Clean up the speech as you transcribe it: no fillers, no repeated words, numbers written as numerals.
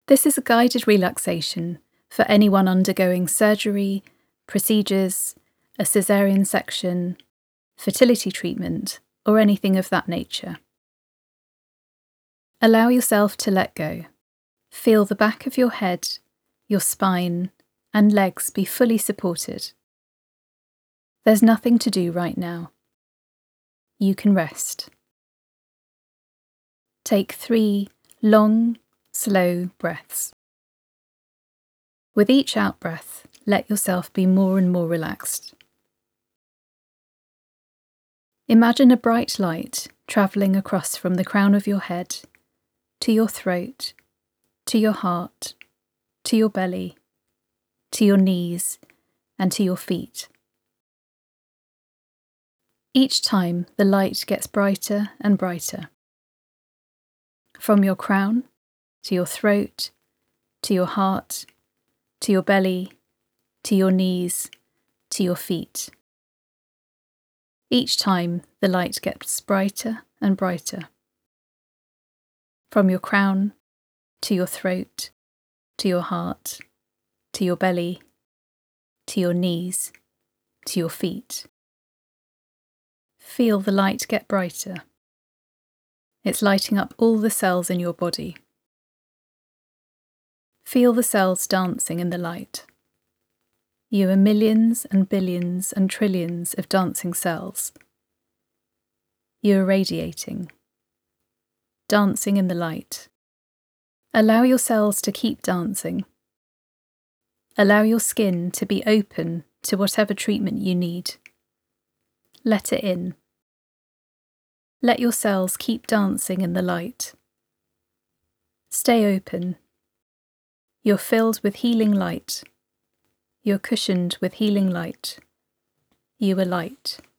This is a guided relaxation for anyone undergoing surgery, procedures, a caesarean section, fertility treatment, or anything of that nature. Allow yourself to let go. Feel the back of your head, your spine, and legs be fully supported. There's nothing to do right now. You can rest. Take 3 long, slow breaths. With each out-breath, let yourself be more and more relaxed. Imagine a bright light travelling across from the crown of your head to your throat, to your heart, to your belly, to your knees, and to your feet. Each time the light gets brighter and brighter. From your crown, to your throat, to your heart, to your belly, to your knees, to your feet. Each time the light gets brighter and brighter. From your crown, to your throat, to your heart, to your belly, to your knees, to your feet. Feel the light get brighter. It's lighting up all the cells in your body. Feel the cells dancing in the light. You are millions and billions and trillions of dancing cells. You are radiating, dancing in the light. Allow your cells to keep dancing. Allow your skin to be open to whatever treatment you need. Let it in. Let your cells keep dancing in the light. Stay open. You're filled with healing light. You're cushioned with healing light. You are light.